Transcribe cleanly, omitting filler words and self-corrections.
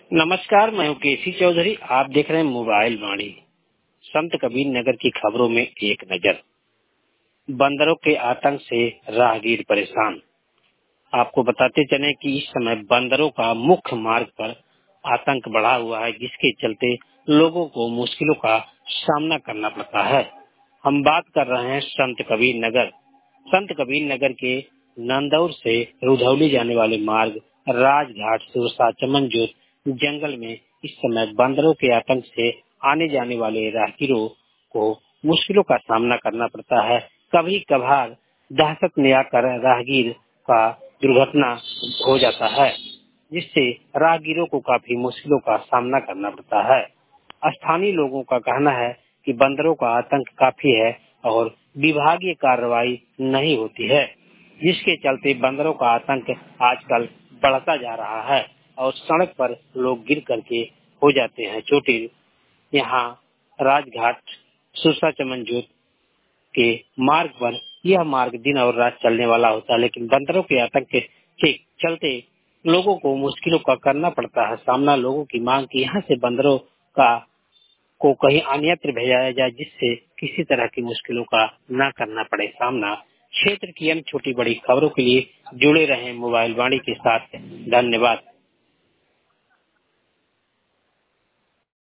नमस्कार, मैं हूँ केसी चौधरी। आप देख रहे हैं मोबाइल वाणी। संत कबीर नगर की खबरों में एक नजर। बंदरों के आतंक से राहगीर परेशान। आपको बताते चले कि इस समय बंदरों का मुख्य मार्ग पर आतंक बढ़ा हुआ है, जिसके चलते लोगों को मुश्किलों का सामना करना पड़ता है। हम बात कर रहे हैं संत कबीर नगर। संत कबीर नगर के नंदौर से रुधौली जाने वाले मार्ग राजघाट सुरसा चमन जोत जंगल में इस समय बंदरों के आतंक से आने जाने वाले राहगीरों को मुश्किलों का सामना करना पड़ता है। कभी कभार दहशत में आकर राहगीर का दुर्घटना हो जाता है, जिससे राहगीरों को काफी मुश्किलों का सामना करना पड़ता है। स्थानीय लोगों का कहना है कि बंदरों का आतंक काफी है और विभागीय कार्रवाई नहीं होती है, जिसके चलते बंदरों का आतंक आजकल बढ़ता जा रहा है और सड़क पर लोग गिर करके हो जाते हैं चोटिल। यहाँ राजघाट सुरसा चमन जोत के मार्ग पर यह मार्ग दिन और रात चलने वाला होता है, लेकिन बंदरों के आतंक के चलते लोगों को मुश्किलों का करना पड़ता है सामना। लोगों की मांग की यहाँ से बंदरों का को कहीं अन्यत्र भेजा जाए, जिससे किसी तरह की मुश्किलों का न करना पड़े सामना। क्षेत्र की अन्य छोटी बड़ी खबरों के लिए जुड़े रहें मोबाइल वाणी के साथ। धन्यवाद।